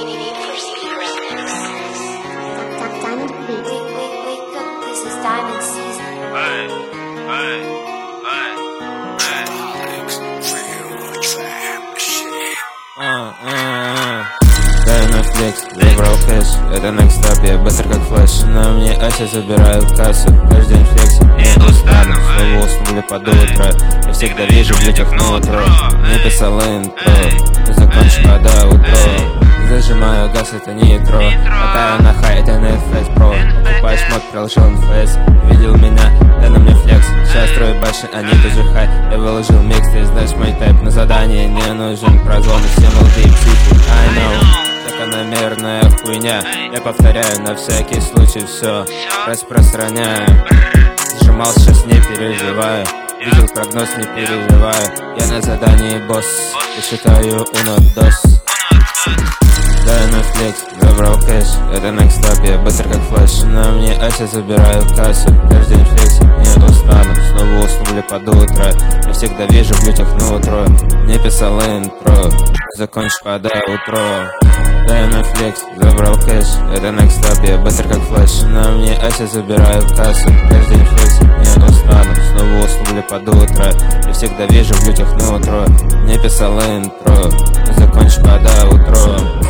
Дай на флекс, забрал кэш, это next stop, я быстро как флэш. На мне Ася забирают кассу, каждый день флексит, не устану. Снова уснули под утро, я всегда вижу в людях нутро. Мне писал интро, закончу когда утро. Зажимаю газ, это нитро, мотаю на хай, это на FS Pro. Покупаю шмот, приложил НФС, видел меня, дай на мне флекс. Сейчас строю башни, они тоже хай. Я выложил микс, ты знаешь мой тайп. На задание не нужен прозвон, все молодые психи, I know. Закономерная хуйня, я повторяю на всякий случай все распространяю. Сжимал, сейчас не переживаю, видел прогноз, не переживаю. Я на задании босс, я считаю uno dos. Дай на флекс, забрал кэш, это next stop, я быстро как флэш. На мне Ася забирают кассу, каждый день флексит, не устану. Снова уснули под утро, я всегда вижу в людях нутро. Мне писал интро, закончу когда утро. Дай на флекс, забрал кэш, это next stop, я быстро как флэш. На мне Ася забирают кассу, каждый день флексит, не устану. Снова уснули под утро, я всегда вижу в людях нутро. Мне писал интро, закончу когда утро.